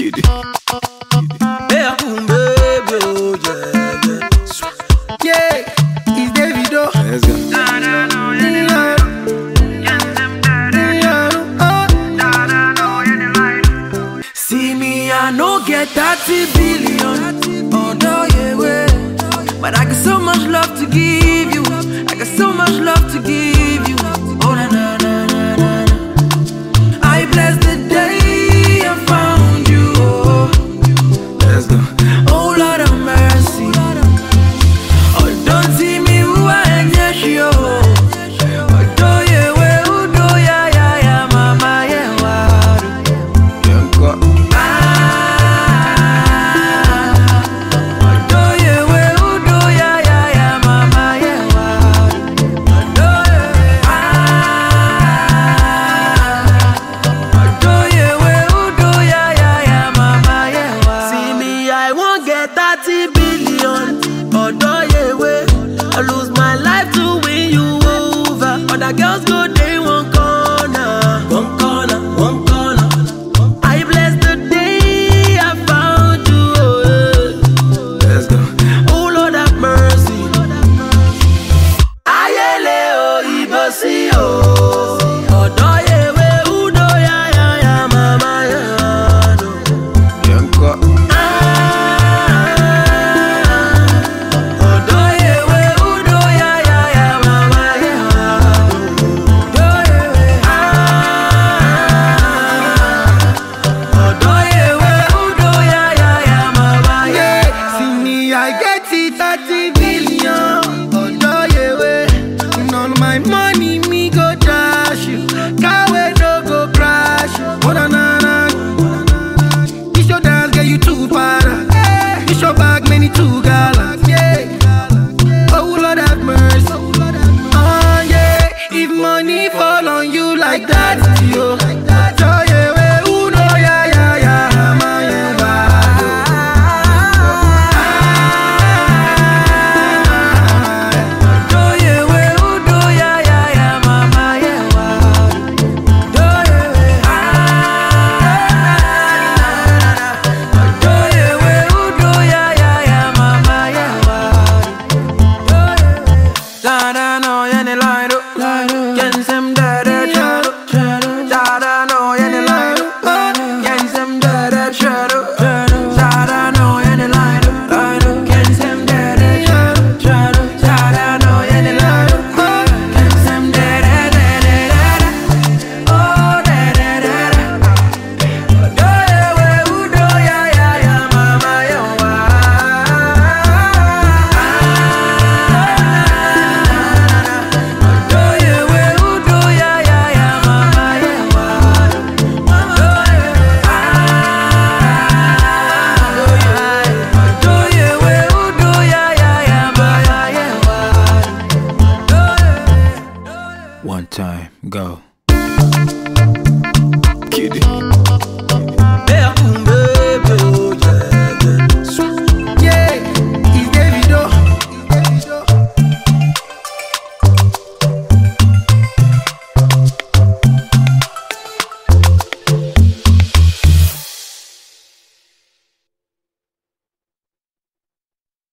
Kid it. Hey, boom, baby, oh yeah, Yeah, it's Davido. let's go. See me, I no get 30 billion. Oh no, yeah, way. But I got so much love to give you. I got so much love to give you. Oh na na na na na na. I bless the day I found you. Oh, Let's go. oh Lord of mercy. Oh, don't see me who I am, yes, yo. Oh, do you way, who do ya, ya, ya, mama, yeah, wow. Yeah, go. I lose my life to win you over. Other girls go day one corner, one corner, one corner. I bless the day I found you. Oh, Let's go. oh Lord have mercy. Ayele o ibosi o. Odo yewe udo ya ya ya mama ya do. Yeah, go. Money me go dash you, car way no go crash you. Oh na na na, this your dance get you too para. This your bag many too gallant. Yeah, oh Lord have mercy. Oh yeah, if money fall on you like that, yo. Oh yeah, who know ya ya ya, man you bad. One time, go. Kid it. Hey, boom,